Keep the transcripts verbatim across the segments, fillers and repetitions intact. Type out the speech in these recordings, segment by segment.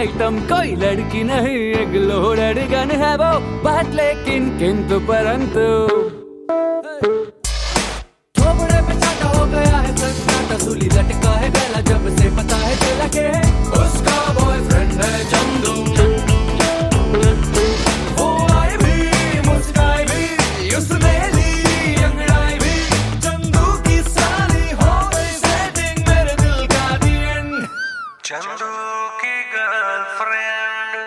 Item कोई लड़की नहीं, एक लोडेड गन है वो बात, लेकिन किंतु परंतु थोबड़े पे चाटा हो गया है सन्नाटा, सूली लटका है गला जब से पता है चला के उसका बॉयफ्रेंड है चंदू। वो आई भी मुस्काई भी उसने ली अंगड़ाई भी, चंदू की साली हो गई सेटिंग मेरे दिल का दी एंड। चंदू की गर्लफ्रेंड,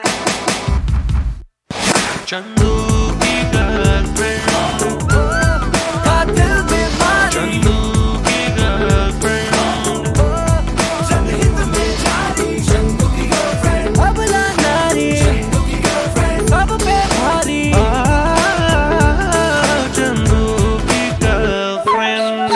चंदू की गर्लफ्रेंड, कातिल बीमारी चंदू की गर्लफ्रेंड, जनहित में जारी चंदू की गर्लफ्रेंड, अबला नारी चंदू की गर्लफ्रेंड, सब पे भारी चंदू की गर्लफ्रेंड।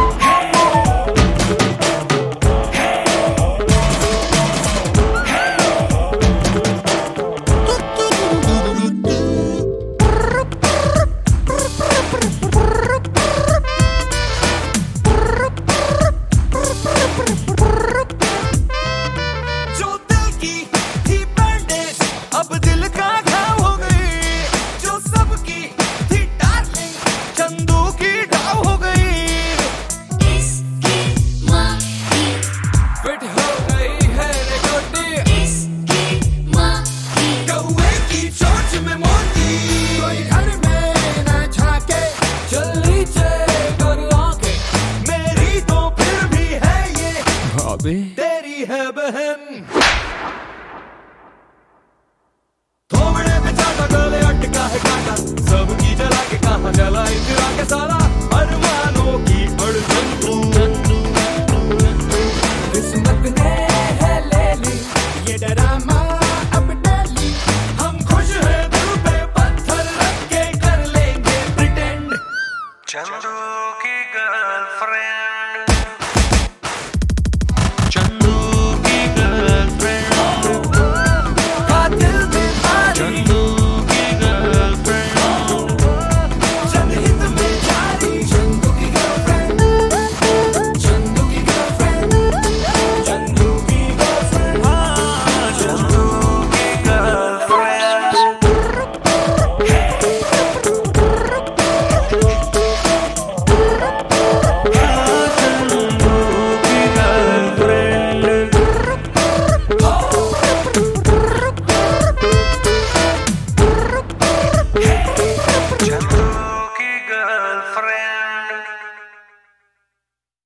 जो दिल की थी बैंडेज अब दिल का घाव हो गई, जो सबकी थी डार्लिंग चंदू की डाव हो गई। इसकी माँ की, फिट हो गई है रे गोटी इसकी माँ की, कौवे की चोंच में मोती, कोई घर में न झाके चल नीचे कर आंखें, मेरी तो फिर भी है ये भाभी तेरी है बहन। थोबड़े पे चाटा गले अटका है कांटा, सबकी जला के कहाँ जला इतरा के सारा अरमानों की अड़चन तू। किस्मत ने है ले ली ये डरामा अब डेली, हम खुश हैं दिल पे पत्थर रख के कर लेंगे प्रिटेंड। चंदू की गर्लफ्रेंड,